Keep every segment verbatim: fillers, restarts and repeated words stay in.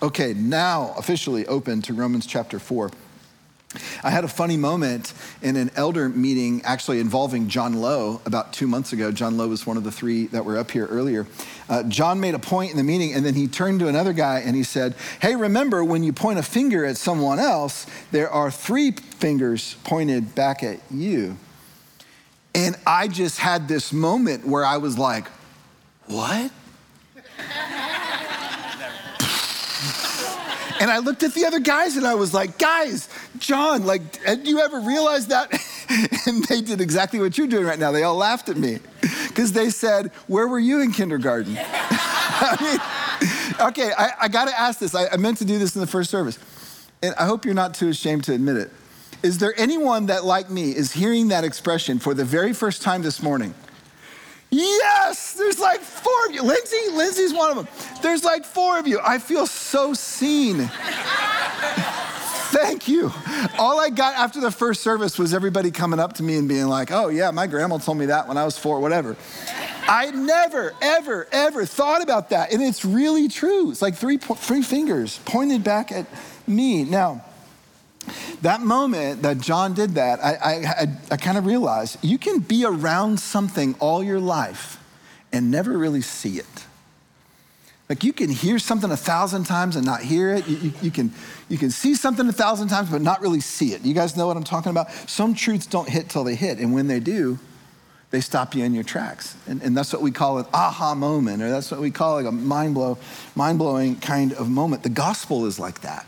Okay, now officially open to Romans chapter four. I had a funny moment in an elder meeting actually involving John Lowe about two months ago. John Lowe was one of the three that were up here earlier. Uh, John made a point in the meeting, and then he turned to another guy and he said, hey, remember when you point a finger at someone else, there are three fingers pointed back at you. And I just had this moment where I was like, what? And I looked at the other guys and I was like, guys, John, like, had you ever realized that? And they did exactly what you're doing right now. They all laughed at me because they said, where were you in kindergarten? I mean, okay, I, I got to ask this. I, I meant to do this in the first service. And I hope you're not too ashamed to admit it. Is there anyone that, like me, is hearing that expression for the very first time this morning? Yes, there's like four of you. Lindsay, Lindsay's one of them. There's like four of you. I feel so seen. Thank you. All I got after the first service was everybody coming up to me and being like, oh yeah, my grandma told me that when I was four, whatever. I never, ever, ever thought about that. And it's really true. It's like three, three fingers pointed back at me. Now, that moment that John did that, I, I, I, I kind of realized you can be around something all your life and never really see it. Like you can hear something a thousand times and not hear it. You, you, you, can, you can see something a thousand times but not really see it. You guys know what I'm talking about? Some truths don't hit till they hit, and when they do, they stop you in your tracks. And, and that's what we call an aha moment, or that's what we call like a mind blow, mind-blowing kind of moment. The gospel is like that.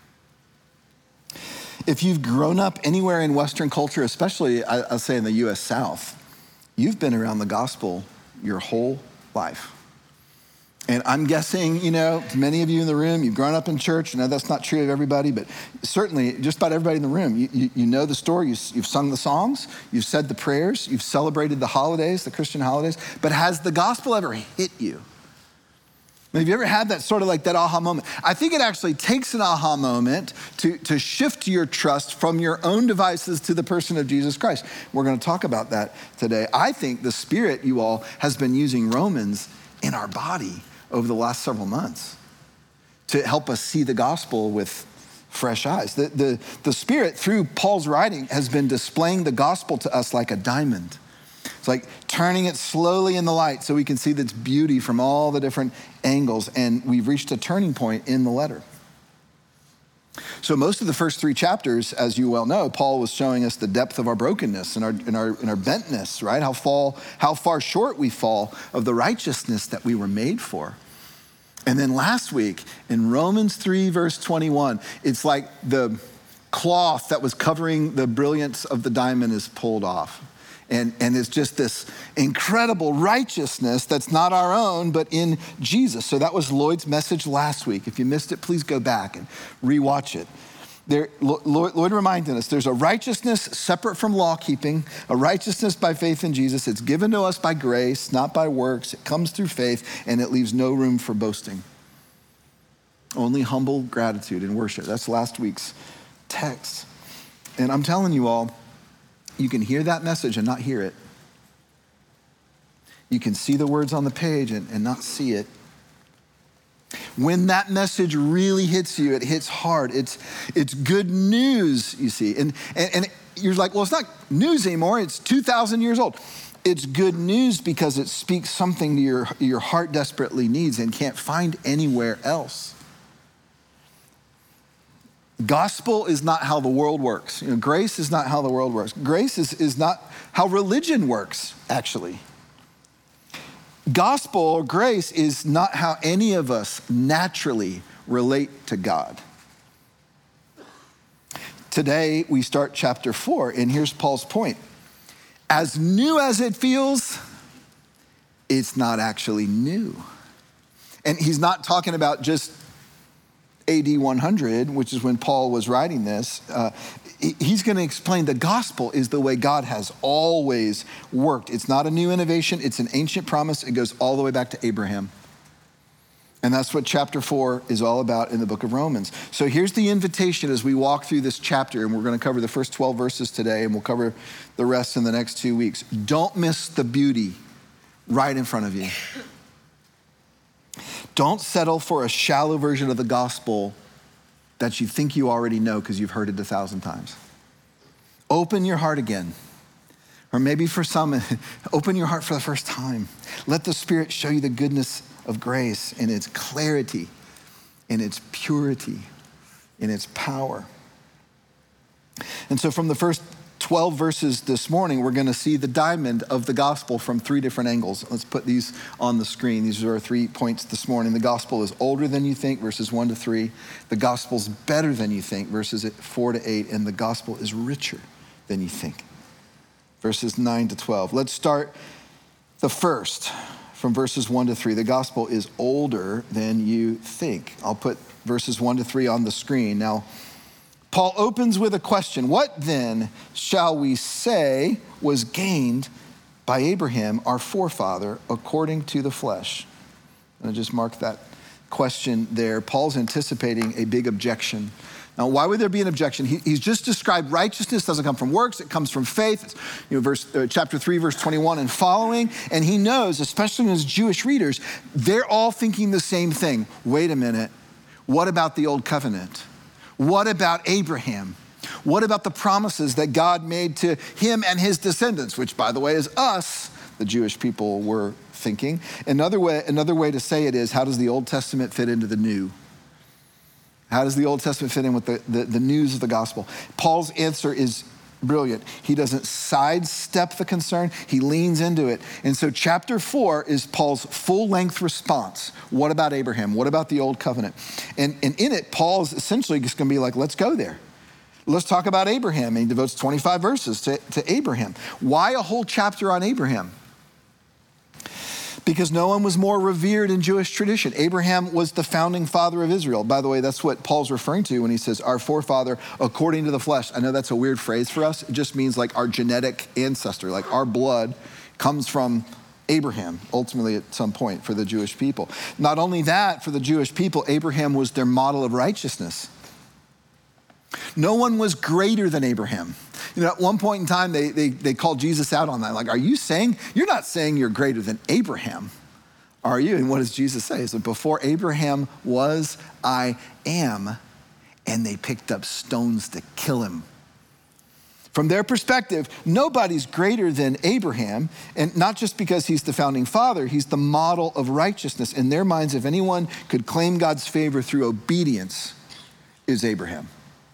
If you've grown up anywhere in Western culture, especially I'll say in the U S South, you've been around the gospel your whole life. And I'm guessing, you know, many of you in the room, you've grown up in church. I know that's not true of everybody, but certainly just about everybody in the room, you, you, you know the story, you, you've sung the songs, you've said the prayers, you've celebrated the holidays, the Christian holidays, but has the gospel ever hit you? Have you ever had that sort of like that aha moment? I think it actually takes an aha moment to, to shift your trust from your own devices to the person of Jesus Christ. We're going to talk about that today. I think the Spirit, you all, has been using Romans in our body over the last several months to help us see the gospel with fresh eyes. The, the, the Spirit, through Paul's writing, has been displaying the gospel to us like a diamond. It's like turning it slowly in the light so we can see its beauty from all the different angles. And we've reached a turning point in the letter. So most of the first three chapters, as you well know, Paul was showing us the depth of our brokenness and our, and our, and our bentness, right? How, fall, how far short we fall of the righteousness that we were made for. And then last week in Romans three, verse twenty-one, it's like the cloth that was covering the brilliance of the diamond is pulled off. And, and it's just this incredible righteousness that's not our own, but in Jesus. So that was Lloyd's message last week. If you missed it, please go back and rewatch it. There, Lloyd, Lloyd reminded us there's a righteousness separate from law keeping, a righteousness by faith in Jesus. It's given to us by grace, not by works. It comes through faith, and it leaves no room for boasting. Only humble gratitude and worship. That's last week's text. And I'm telling you all, you can hear that message and not hear it. You can see the words on the page and, and not see it. When that message really hits you, it hits hard. It's, it's good news, you see. And, and, and you're like, well, it's not news anymore. It's two thousand years old. It's good news because it speaks something to your, your heart desperately needs and can't find anywhere else. Gospel is not how the world works. You know, grace is not how the world works. Grace is, is not how religion works, actually. Gospel or grace is not how any of us naturally relate to God. Today, we start chapter four, and here's Paul's point. As new as it feels, it's not actually new. And he's not talking about just A D one hundred, which is when Paul was writing this. Uh, he's going to explain the gospel is the way God has always worked. It's not a new innovation. It's an ancient promise. It goes all the way back to Abraham. And that's what chapter four is all about in the book of Romans. So here's the invitation as we walk through this chapter, and we're going to cover the first twelve verses today, and we'll cover the rest in the next two weeks. Don't miss the beauty right in front of you. Don't settle for a shallow version of the gospel that you think you already know because you've heard it a thousand times. Open your heart again. Or maybe for some, open your heart for the first time. Let the Spirit show you the goodness of grace in its clarity, in its purity, in its power. And so from the first twelve verses this morning, we're going to see the diamond of the gospel from three different angles. Let's put these on the screen. These are our three points this morning. The gospel is older than you think, verses one to three. The gospel's better than you think, verses four to eight. And the gospel is richer than you think, verses nine to twelve. Let's start the first from verses one to three. The gospel is older than you think. I'll put verses one to three on the screen. Now, Paul opens with a question. What then shall we say was gained by Abraham, our forefather, according to the flesh? And I just mark that question there. Paul's anticipating a big objection. Now, why would there be an objection? He, he's just described righteousness doesn't come from works, it comes from faith. It's, you know, verse, uh, chapter three, verse twenty-one and following. And he knows, especially his Jewish readers, they're all thinking the same thing. Wait a minute, what about the old covenant? What about Abraham? What about the promises that God made to him and his descendants, which, by the way, is us, the Jewish people were thinking. Another way, another way to say it is, how does the Old Testament fit into the new? How does the Old Testament fit in with the, the, the news of the gospel? Paul's answer is brilliant. He doesn't sidestep the concern, he leans into it. And so chapter four is Paul's full-length response. What about Abraham? What about the old covenant? And, and in it, Paul's essentially just gonna be like, let's go there. Let's talk about Abraham. And he devotes twenty-five verses to, to Abraham. Why a whole chapter on Abraham? Because no one was more revered in Jewish tradition. Abraham was the founding father of Israel. By the way, that's what Paul's referring to when he says our forefather according to the flesh. I know that's a weird phrase for us. It just means like our genetic ancestor, like our blood comes from Abraham, ultimately at some point for the Jewish people. Not only that, for the Jewish people, Abraham was their model of righteousness. No one was greater than Abraham. You know, at one point in time, they, they, they called Jesus out on that. Like, are you saying, you're not saying you're greater than Abraham, are you? And what does Jesus say? He said, before Abraham was, I am. And they picked up stones to kill him. From their perspective, nobody's greater than Abraham. And not just because he's the founding father, he's the model of righteousness. In their minds, if anyone could claim God's favor through obedience, it was Abraham.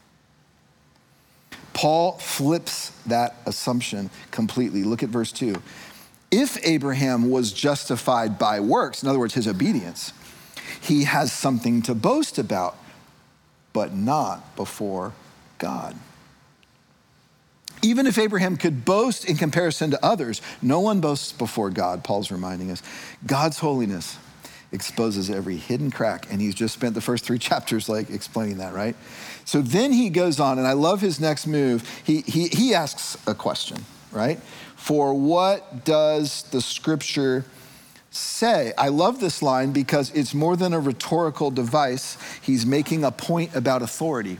Paul flips that assumption completely. Look at verse two. If Abraham was justified by works, in other words, his obedience, he has something to boast about, but not before God. Even if Abraham could boast in comparison to others, no one boasts before God, Paul's reminding us. God's holiness exposes every hidden crack, and he's just spent the first three chapters like explaining that, right? So then he goes on, and I love his next move. He, he, he asks a question, right? For what does the scripture say? I love this line because it's more than a rhetorical device. He's making a point about authority.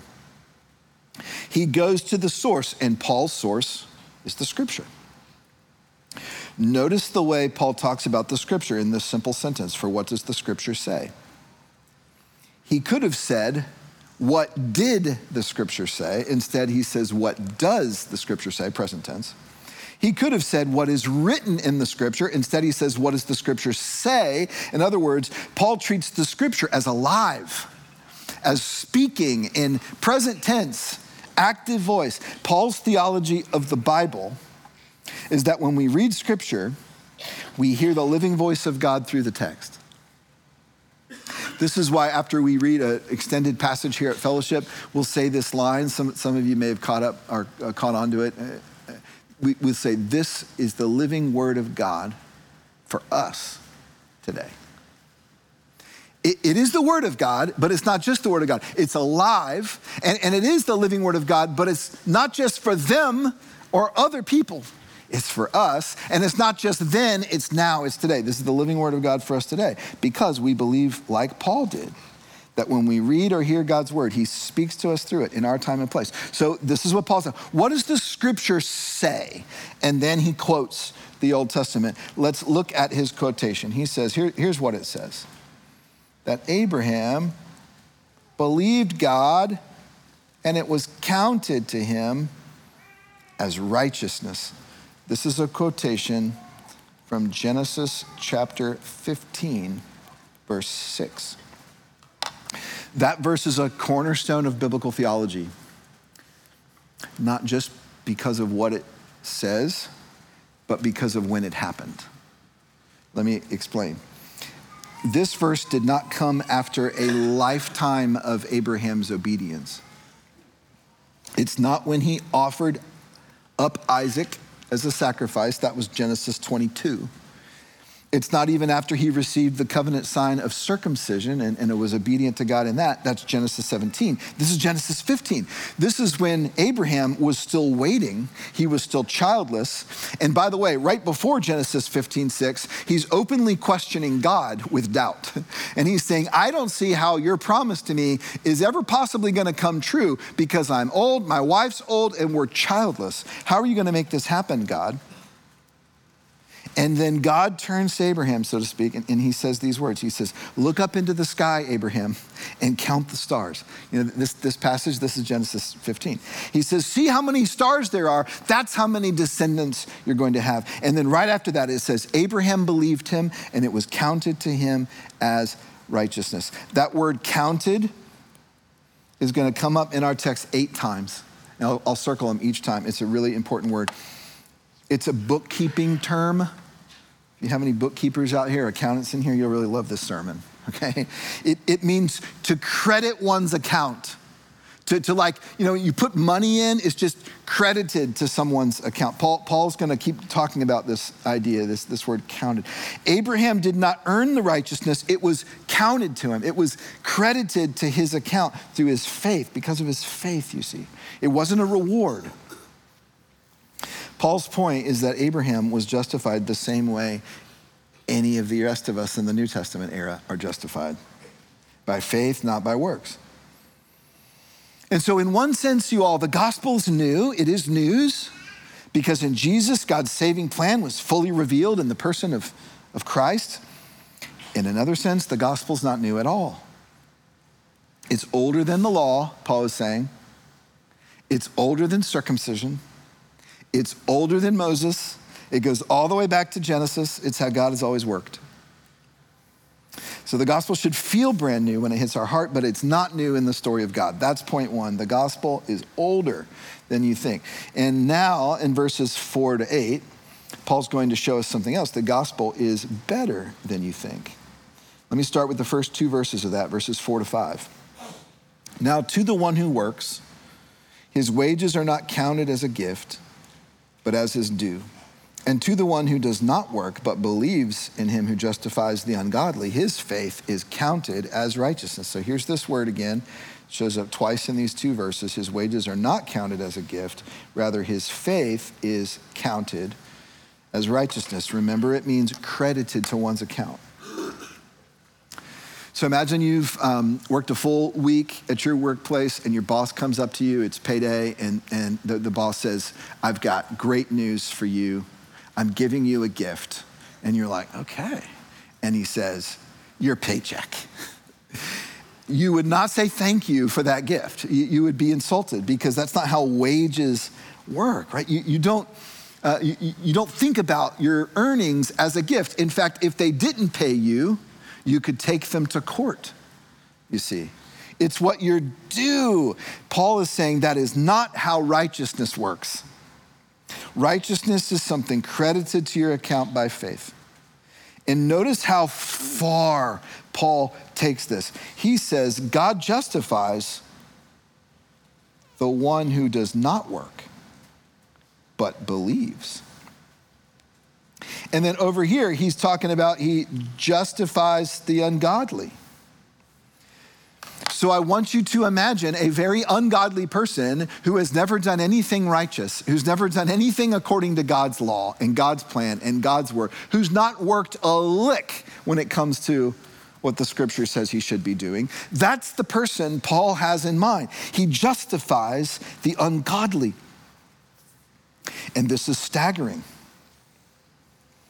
He goes to the source, and Paul's source is the scripture. Notice the way Paul talks about the scripture in this simple sentence. For what does the scripture say? He could have said, what did the scripture say? Instead, he says, what does the scripture say? Present tense. He could have said, what is written in the scripture? Instead, he says, what does the scripture say? In other words, Paul treats the scripture as alive, as speaking in present tense, active voice. Paul's theology of the Bible is that when we read scripture, we hear the living voice of God through the text. This is why after we read an extended passage here at Fellowship, we'll say this line. Some, some of you may have caught up or uh, caught on to it. Uh, we, we'll say, this is the living word of God for us today. It, it is the word of God, but it's not just the word of God. It's alive, and, and it is the living word of God, but it's not just for them or other people. It's for us, and it's not just then, it's now, it's today. This is the living word of God for us today, because we believe, like Paul did, that when we read or hear God's word, he speaks to us through it in our time and place. So this is what Paul said. What does the scripture say? And then he quotes the Old Testament. Let's look at his quotation. He says, Here, here's what it says. that Abraham believed God and it was counted to him as righteousness. This is a quotation from Genesis chapter fifteen, verse six. That verse is a cornerstone of biblical theology, not just because of what it says, but because of when it happened. Let me explain. This verse did not come after a lifetime of Abraham's obedience. It's not when he offered up Isaac as a sacrifice. That was Genesis twenty-two. It's not even after he received the covenant sign of circumcision and, and it was obedient to God in that. That's Genesis seventeen. This is Genesis fifteen. This is when Abraham was still waiting. He was still childless. And by the way, right before Genesis fifteen six, he's openly questioning God with doubt. And he's saying, I don't see how your promise to me is ever possibly going to come true because I'm old, my wife's old, and we're childless. How are you going to make this happen, God? And then God turns to Abraham, so to speak, and, and he says these words. He says, look up into the sky, Abraham, and count the stars. You know, this, this passage, this is Genesis fifteen. He says, see how many stars there are. That's how many descendants you're going to have. And then right after that, it says, Abraham believed him, and it was counted to him as righteousness. That word counted is going to come up in our text eight times. And I'll, I'll circle them each time. It's a really important word. It's a bookkeeping term. If you have any bookkeepers out here, accountants in here, you'll really love this sermon, okay? It, it means to credit one's account. To, to like, you know, you put money in, it's just credited to someone's account. Paul, Paul's gonna keep talking about this idea, this, this word counted. Abraham did not earn the righteousness, it was counted to him. It was credited to his account through his faith, because of his faith, you see. It wasn't a reward. Paul's point is that Abraham was justified the same way any of the rest of us in the New Testament era are justified. By faith, not by works. And so in one sense, you all, the gospel is new. It is news because in Jesus, God's saving plan was fully revealed in the person of, of Christ. In another sense, the gospel's not new at all. It's older than the law, Paul is saying. It's older than circumcision. It's older than Moses. It goes all the way back to Genesis. It's how God has always worked. So the gospel should feel brand new when it hits our heart, but it's not new in the story of God. That's point one. The gospel is older than you think. And now in verses four to eight, Paul's going to show us something else. The gospel is better than you think. Let me start with the first two verses of that, verses four to five. Now to the one who works, his wages are not counted as a gift, but as his due. And to the one who does not work, but believes in him who justifies the ungodly, his faith is counted as righteousness. So here's this word again. It shows up twice in these two verses. His wages are not counted as a gift. Rather, his faith is counted as righteousness. Remember, it means credited to one's account. So imagine you've um, worked a full week at your workplace and your boss comes up to you, it's payday, and, and the, the boss says, I've got great news for you. I'm giving you a gift. And you're like, okay. And he says, your paycheck. You would not say thank you for that gift. You, you would be insulted because that's not how wages work, right? You, you don't uh, you, you don't think about your earnings as a gift. In fact, if they didn't pay you, you could take them to court, you see. It's what you're due. Paul is saying that is not how righteousness works. Righteousness is something credited to your account by faith. And notice how far Paul takes this. He says, God justifies the one who does not work, but believes. And then over here, he's talking about he justifies the ungodly. So I want you to imagine a very ungodly person who has never done anything righteous, who's never done anything according to God's law and God's plan and God's word, who's not worked a lick when it comes to what the scripture says he should be doing. That's the person Paul has in mind. He justifies the ungodly. And this is staggering.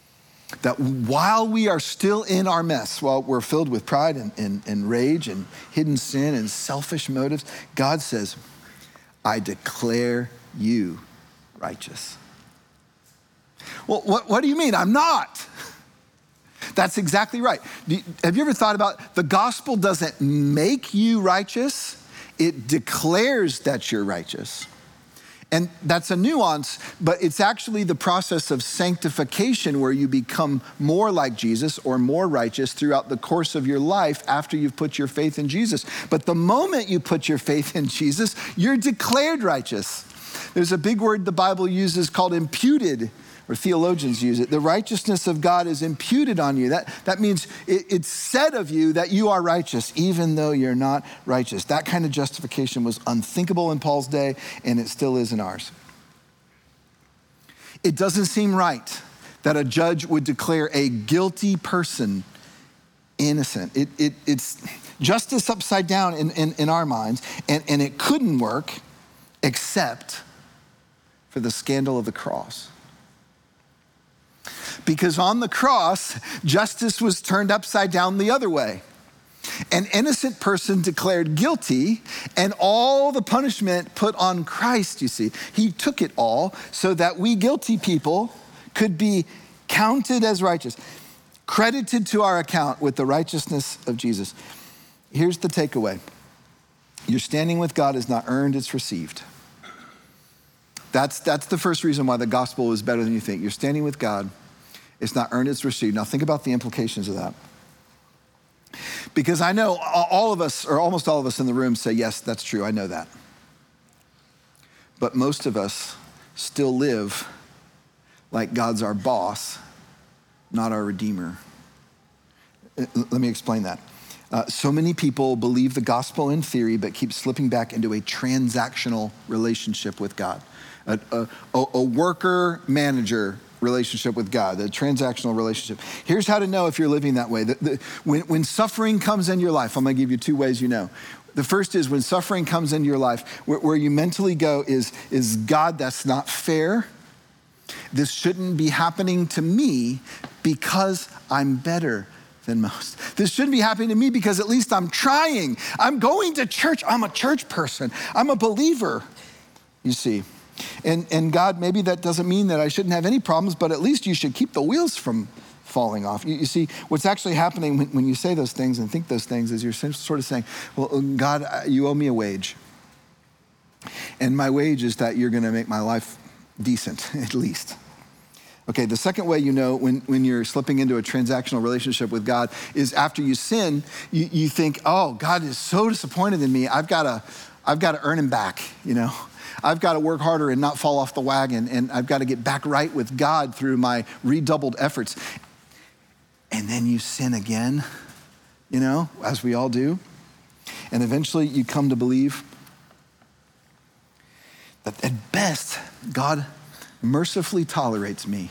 that while we are still in our mess, while we're filled with pride and, and, and rage and hidden sin and selfish motives, God says, I declare you righteous. Well, what, what do you mean? I'm not. That's exactly right. Do you, have you ever thought about the gospel doesn't make you righteous, it declares that you're righteous. And that's a nuance, but it's actually the process of sanctification where you become more like Jesus or more righteous throughout the course of your life after you've put your faith in Jesus. But the moment you put your faith in Jesus, you're declared righteous. There's a big word the Bible uses called imputed, or theologians use it. The righteousness of God is imputed on you. That, that means it, it's said of you that you are righteous, even though you're not righteous. That kind of justification was unthinkable in Paul's day, and it still is in ours. It doesn't seem right that a judge would declare a guilty person innocent. It, it, it's justice upside down in, in, in our minds, and, and it couldn't work except for the scandal of the cross. Because on the cross, justice was turned upside down the other way. An innocent person declared guilty, and all the punishment put on Christ, you see. He took it all so that we guilty people could be counted as righteous, credited to our account with the righteousness of Jesus. Here's the takeaway. Your standing with God is not earned, it's received. That's, that's the first reason why the gospel is better than you think. You're standing with God. It's not earned, it's received. Now think about the implications of that. Because I know all of us, or almost all of us in the room say, yes, that's true, I know that. But most of us still live like God's our boss, not our redeemer. Let me explain that. Uh, so many people believe the gospel in theory, but keep slipping back into a transactional relationship with God. A, a, a worker-manager relationship with God, the transactional relationship. Here's how to know if you're living that way. The, the, when, when suffering comes in your life, I'm gonna give you two ways you know. The first is when suffering comes into your life, where, where you mentally go is, is God, that's not fair. This shouldn't be happening to me because I'm better than most. This shouldn't be happening to me because at least I'm trying. I'm going to church. I'm a church person. I'm a believer, you see. And, and God, maybe that doesn't mean that I shouldn't have any problems, but at least you should keep the wheels from falling off. You, you see, what's actually happening when, when you say those things and think those things is you're sort of saying, well, God, you owe me a wage. And my wage is that you're gonna make my life decent, at least. Okay, the second way you know when, when you're slipping into a transactional relationship with God is after you sin, you, you think, oh, God is so disappointed in me, I've gotta, I've gotta earn him back, you know? I've got to work harder and not fall off the wagon, and I've got to get back right with God through my redoubled efforts. And then you sin again, you know, as we all do. And eventually you come to believe that at best, God mercifully tolerates me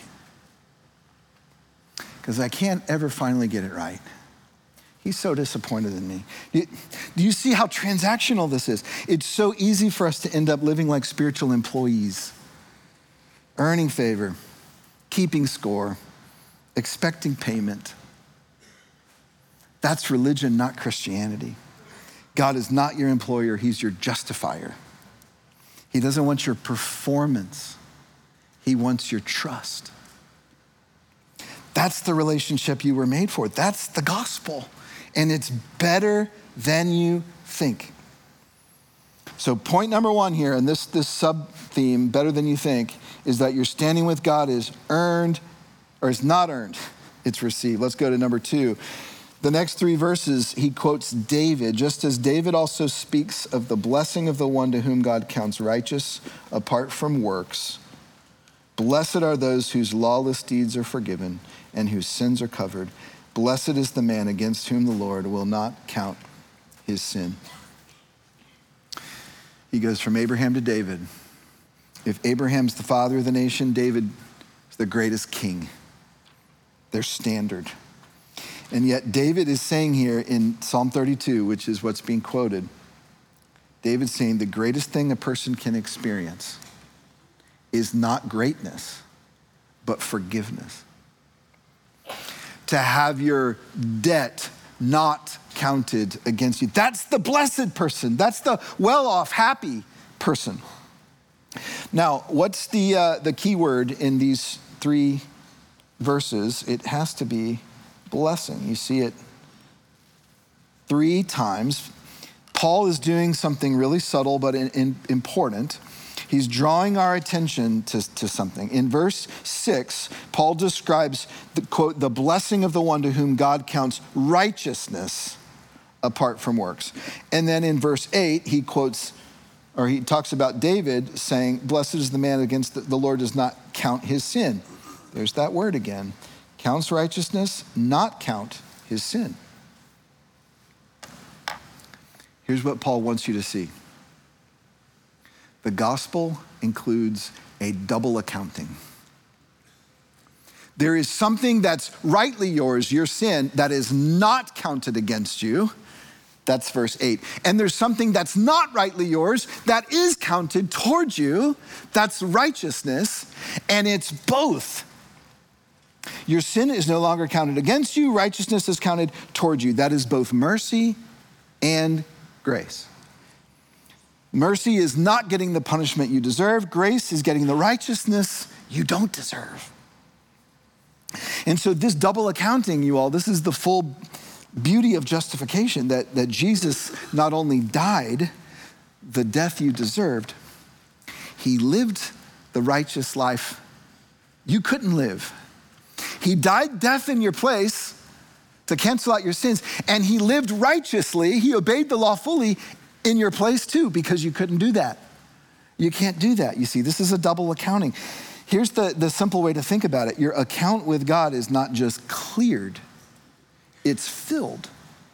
because I can't ever finally get it right. He's so disappointed in me. Do you see how transactional this is? It's so easy for us to end up living like spiritual employees, earning favor, keeping score, expecting payment. That's religion, not Christianity. God is not your employer, he's your justifier. He doesn't want your performance. He wants your trust. That's the relationship you were made for. That's the gospel. And it's better than you think. So point number one here, and this, this sub-theme, better than you think, is that your standing with God is earned, or is not earned, it's received. Let's go to number two. The next three verses, he quotes David, just as David also speaks of the blessing of the one to whom God counts righteous apart from works. Blessed are those whose lawless deeds are forgiven and whose sins are covered. Blessed is the man against whom the Lord will not count his sin. He goes from Abraham to David. If Abraham's the father of the nation, David is the greatest king. Their standard. And yet David is saying here in Psalm thirty-two, which is what's being quoted, David's saying the greatest thing a person can experience is not greatness, but forgiveness. to have your debt not counted against you. That's the blessed person. That's the well-off, happy person. Now, what's the uh, the key word in these three verses? It has to be blessing. You see it three times. Paul is doing something really subtle but in, in, important. He's drawing our attention to, to something. In verse six, Paul describes the quote, the blessing of the one to whom God counts righteousness apart from works. And then in verse eight, he quotes, or he talks about David saying, blessed is the man against the, the Lord does not count his sin. There's that word again. Counts righteousness, not count his sin. Here's what Paul wants you to see. The gospel includes a double accounting. There is something that's rightly yours, your sin, that is not counted against you. That's verse eight. And there's something that's not rightly yours that is counted towards you. That's righteousness. And it's both. Your sin is no longer counted against you. Righteousness is counted towards you. That is both mercy and grace. Mercy is not getting the punishment you deserve. Grace is getting the righteousness you don't deserve. And so this double accounting, you all, this is the full beauty of justification, that, that Jesus not only died the death you deserved, he lived the righteous life you couldn't live. He died death in your place to cancel out your sins, and he lived righteously, he obeyed the law fully in your place too, because you couldn't do that. You can't do that. You see, this is a double accounting. Here's the, the simple way to think about it. Your account with God is not just cleared, it's filled.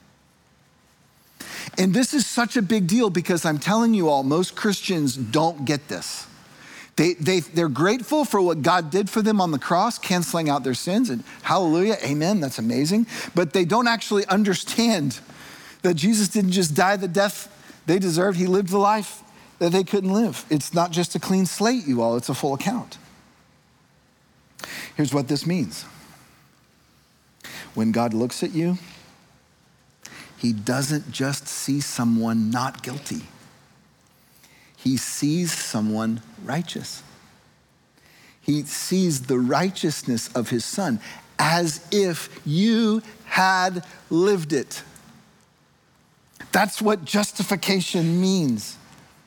And this is such a big deal because I'm telling you all, most Christians don't get this. They, they, they're grateful for what God did for them on the cross, canceling out their sins, and hallelujah, amen, that's amazing. But they don't actually understand that Jesus didn't just die the death they deserved, he lived the life that they couldn't live. It's not just a clean slate, you all, it's a full account. Here's what this means. When God looks at you, he doesn't just see someone not guilty. He sees someone righteous. He sees the righteousness of his son as if you had lived it. That's what justification means.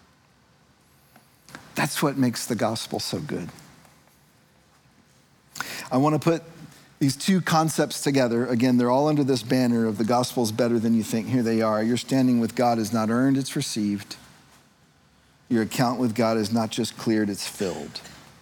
That's what makes the gospel so good. I want to put these two concepts together. Again, they're all under this banner of the gospel's better than you think. Here they are. Your standing with God is not earned, it's received. Your account with God is not just cleared, it's filled.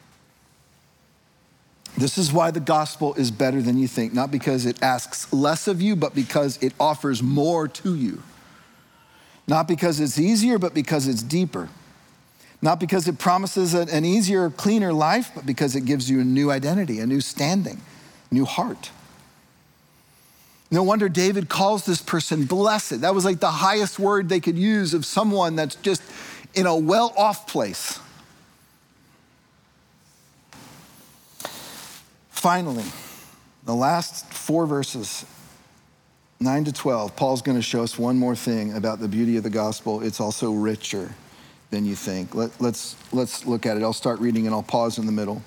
This is why the gospel is better than you think, not because it asks less of you, but because it offers more to you. Not because it's easier, but because it's deeper. Not because it promises an easier, cleaner life, but because it gives you a new identity, a new standing, a new heart. No wonder David calls this person blessed. That was like the highest word they could use of someone that's just in a well-off place. Finally, the last four verses, nine to twelve, Paul's going to show us one more thing about the beauty of the gospel. It's also richer than you think. Let, let's, let's look at it. I'll start reading and I'll pause in the middle.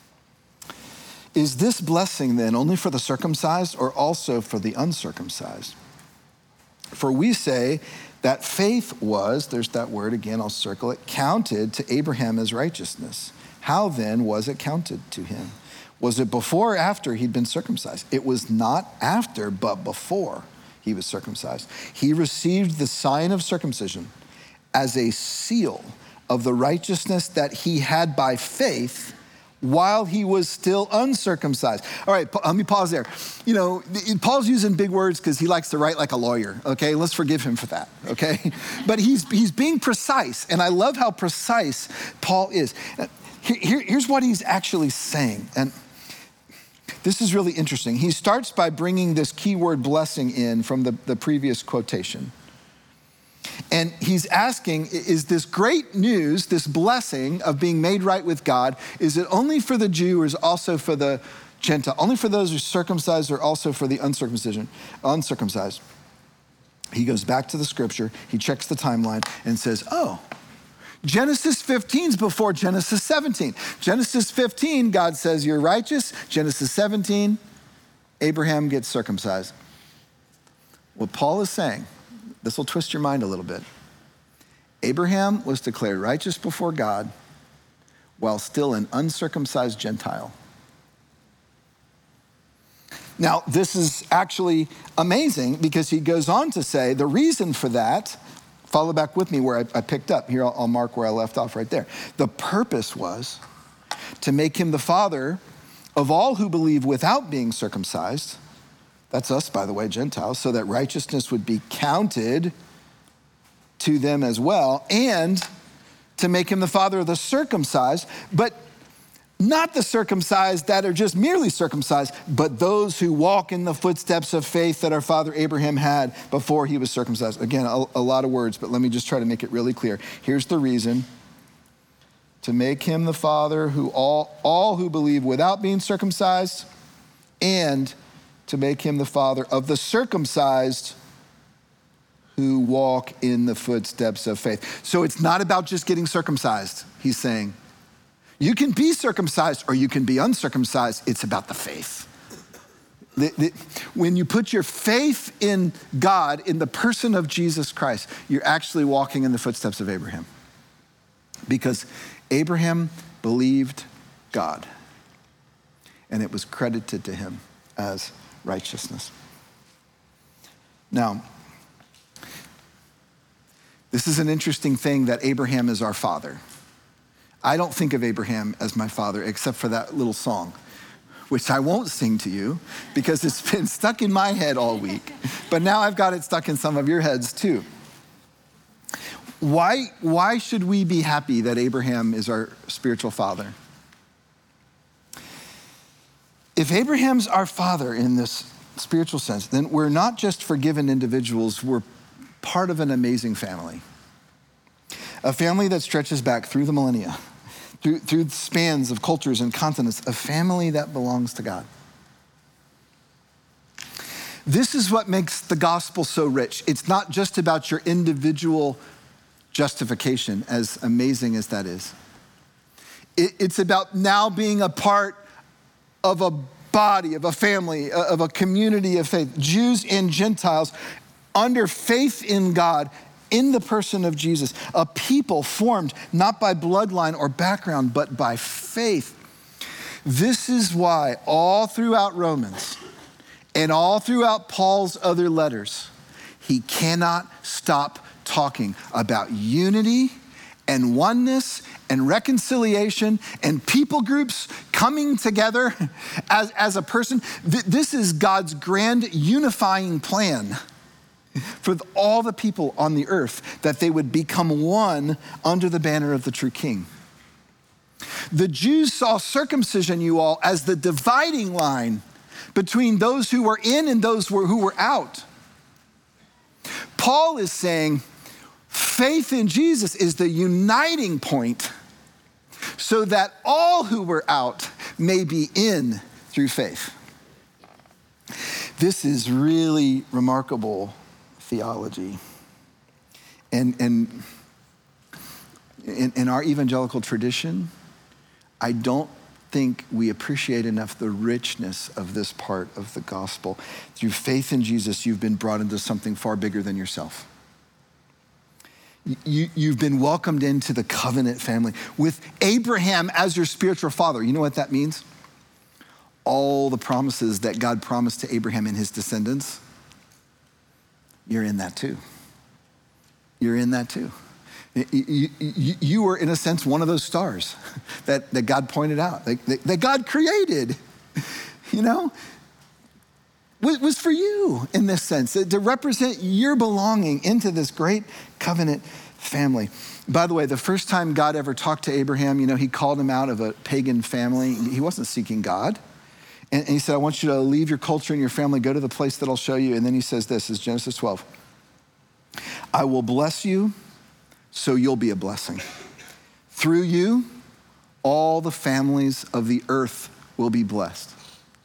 Is this blessing then only for the circumcised or also for the uncircumcised? For we say that faith was, there's that word again, I'll circle it, counted to Abraham as righteousness. How then was it counted to him? Was it before or after he'd been circumcised? It was not after, but before he was circumcised. He received the sign of circumcision as a seal of the righteousness that he had by faith while he was still uncircumcised. All right, let me pause there. You know, Paul's using big words because he likes to write like a lawyer, okay? Let's forgive him for that, okay? But he's he's being precise, and I love how precise Paul is. Here, here, here's what he's actually saying, and this is really interesting. He starts by bringing this keyword blessing in from the, the previous quotation. And he's asking, is this great news, this blessing of being made right with God, is it only for the Jew or is it also for the Gentile, only for those who are circumcised or also for the uncircumcision, uncircumcised. He goes back to the scripture, he checks the timeline and says, oh, Genesis fifteen is before Genesis seventeen. Genesis fifteen, God says you're righteous. Genesis seventeen, Abraham gets circumcised. What Paul is saying, this will twist your mind a little bit. Abraham was declared righteous before God while still an uncircumcised Gentile. Now, this is actually amazing because he goes on to say the reason for that, follow back with me where I, I picked up. Here, I'll, I'll mark where I left off right there. The purpose was to make him the father of all who believe without being circumcised. That's us, by the way, Gentiles, so that righteousness would be counted to them as well, and to make him the father of the circumcised, but not the circumcised that are just merely circumcised, but those who walk in the footsteps of faith that our father Abraham had before he was circumcised. Again, a, a lot of words, but let me just try to make it really clear. Here's the reason: to make him the father who all, all who believe without being circumcised, and to make him the father of the circumcised who walk in the footsteps of faith. So it's not about just getting circumcised, he's saying. You can be circumcised or you can be uncircumcised. It's about the faith. The, the, when you put your faith in God, in the person of Jesus Christ, you're actually walking in the footsteps of Abraham. Because Abraham believed God, and it was credited to him as righteousness. Now, this is an interesting thing that Abraham is our father. I don't think of Abraham as my father except for that little song, which I won't sing to you because it's been stuck in my head all week. But now I've got it stuck in some of your heads too. Why, why should we be happy that Abraham is our spiritual father? If Abraham's our father in this spiritual sense, then we're not just forgiven individuals, we're part of an amazing family. A family that stretches back through the millennia, through, through spans of cultures and continents, a family that belongs to God. This is what makes the gospel so rich. It's not just about your individual justification, as amazing as that is. It, it's about now being a part of a body, of a family, of a community of faith, Jews and Gentiles, under faith in God, in the person of Jesus, a people formed not by bloodline or background, but by faith. This is why all throughout Romans and all throughout Paul's other letters, he cannot stop talking about unity and oneness and reconciliation and people groups coming together as, as a person. This is God's grand unifying plan for all the people on the earth, that they would become one under the banner of the true King. The Jews saw circumcision, you all, as the dividing line between those who were in and those who were out. Paul is saying faith in Jesus is the uniting point so that all who were out may be in through faith. This is really remarkable theology. And, and in, in our evangelical tradition, I don't think we appreciate enough the richness of this part of the gospel. Through faith in Jesus, you've been brought into something far bigger than yourself. You, you've been welcomed into the covenant family with Abraham as your spiritual father. You know what that means? All the promises that God promised to Abraham and his descendants, you're in that too. You're in that too. You, you, you were, in a sense, one of those stars that, that God pointed out, that, that God created, you know, was, was for you in this sense, to represent your belonging into this great covenant family. By the way, the first time God ever talked to Abraham, you know, he called him out of a pagan family. He wasn't seeking God. And, and he said, I want you to leave your culture and your family, go to the place that I'll show you. And then he says this, is Genesis twelve. I will bless you, so you'll be a blessing. Through you, all the families of the earth will be blessed.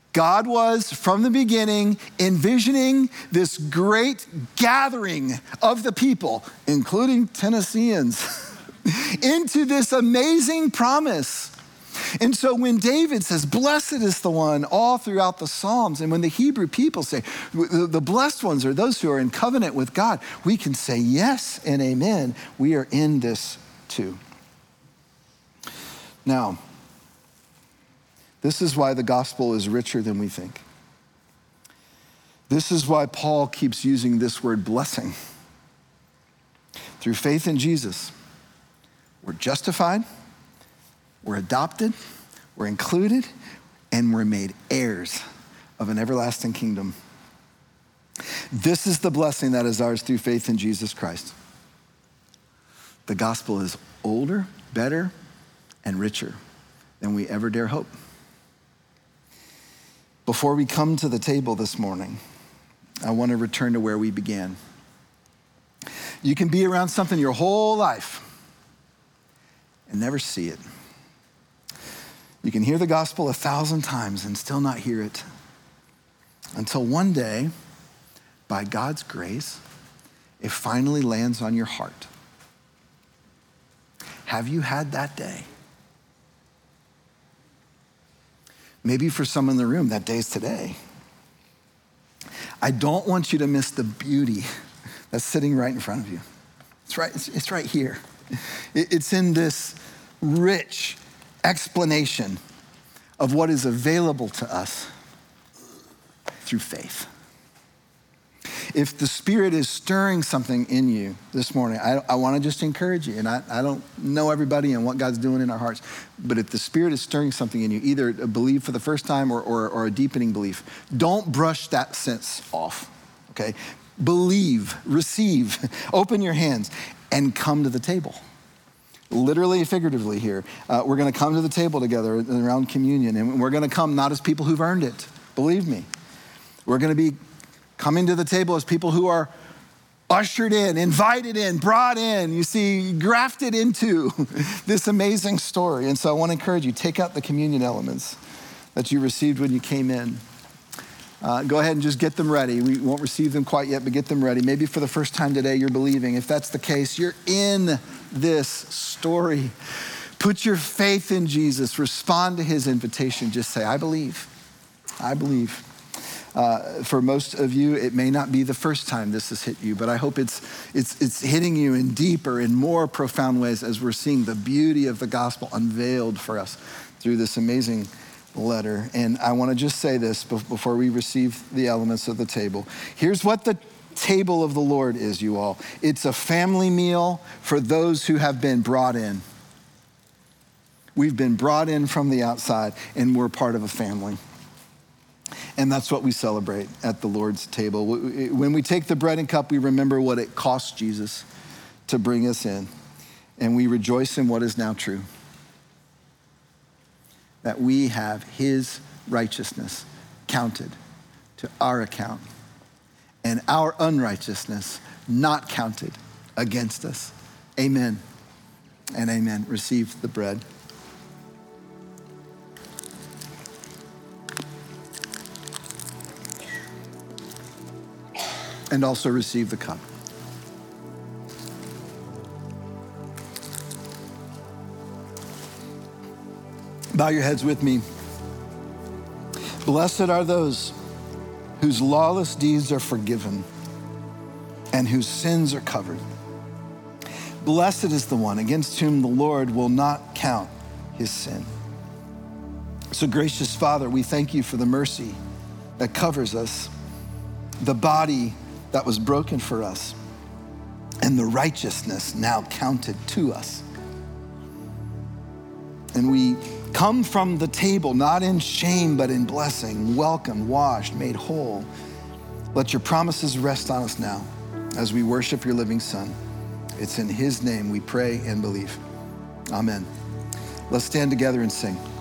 God was, from the beginning, envisioning this great gathering of the people, including Tennesseans, into this amazing promise. And so when David says, blessed is the one, all throughout the Psalms, and when the Hebrew people say, the blessed ones are those who are in covenant with God, we can say yes and amen. We are in this too. Now, this is why the gospel is richer than we think. This is why Paul keeps using this word blessing. Through faith in Jesus, we're justified, we're adopted, we're included, and we're made heirs of an everlasting kingdom. This is the blessing that is ours through faith in Jesus Christ. The gospel is older, better, and richer than we ever dare hope. Before we come to the table this morning, I want to return to where we began. You can be around something your whole life and never see it. You can hear the gospel a thousand times and still not hear it until one day, by God's grace, it finally lands on your heart. Have you had that day? Maybe for some in the room, that day's today. I don't want you to miss the beauty that's sitting right in front of you. It's right, it's, it's right here. It, it's in this rich explanation of what is available to us through faith. If the Spirit is stirring something in you this morning, I, I want to just encourage you, and I, I don't know everybody and what God's doing in our hearts, but if the Spirit is stirring something in you, either a belief for the first time or, or, or a deepening belief, don't brush that sense off, okay? Believe, receive, open your hands, and come to the table. Literally, figuratively here. Uh, we're going to come to the table together around communion, and we're going to come not as people who've earned it, believe me. We're going to be coming to the table as people who are ushered in, invited in, brought in, you see, grafted into this amazing story. And so I want to encourage you, take out the communion elements that you received when you came in. Uh, go ahead and just get them ready. We won't receive them quite yet, but get them ready. Maybe for the first time today, you're believing. If that's the case, you're in this story. Put your faith in Jesus. Respond to his invitation. Just say, I believe. I believe. Uh, for most of you, it may not be the first time this has hit you, but I hope it's, it's, it's hitting you in deeper and more profound ways as we're seeing the beauty of the gospel unveiled for us through this amazing letter. And I want to just say this before we receive the elements of the table. Here's what the table of the Lord is, you all. It's a family meal for those who have been brought in. We've been brought in from the outside, and we're part of a family. And that's what we celebrate at the Lord's table. When we take the bread and cup, we remember what it cost Jesus to bring us in. And we rejoice in what is now true. That we have his righteousness counted to our account, and our unrighteousness not counted against us. Amen and amen. Receive the bread. And also receive the cup. Bow your heads with me. Blessed are those whose lawless deeds are forgiven and whose sins are covered. Blessed is the one against whom the Lord will not count his sin. So gracious Father, we thank you for the mercy that covers us, the body that was broken for us, and the righteousness now counted to us. And we come from the table, not in shame, but in blessing, welcomed, washed, made whole. Let your promises rest on us now as we worship your living Son. It's in his name we pray and believe. Amen. Let's stand together and sing.